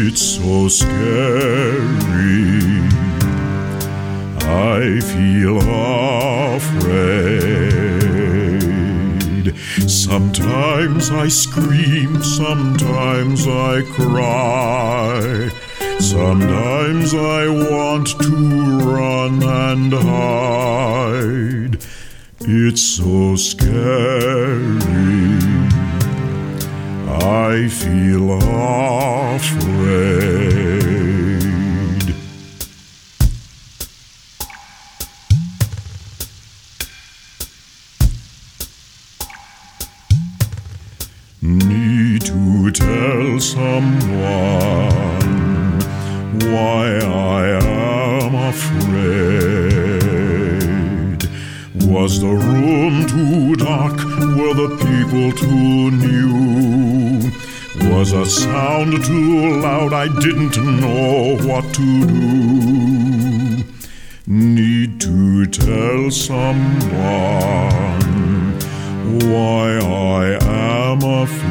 It's so scary. I feel afraid. Sometimes I scream, sometimes I cry. Sometimes I want to run and hide. It's so scary. I feel afraid. Need to tell someone why I am afraid. Was the room too dark? Were the people too new? Was a sound too loud? I didn't know what to do. Need to tell someone why I am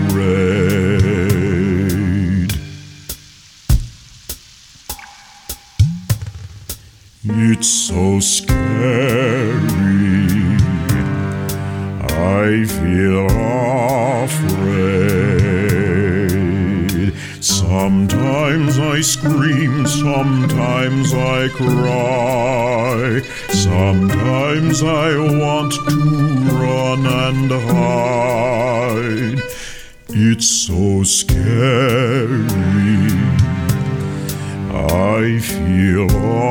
afraid. It's so scary. I feel afraid. Sometimes I scream, sometimes I cry. Sometimes I want to run and hide. It's so scary. I feel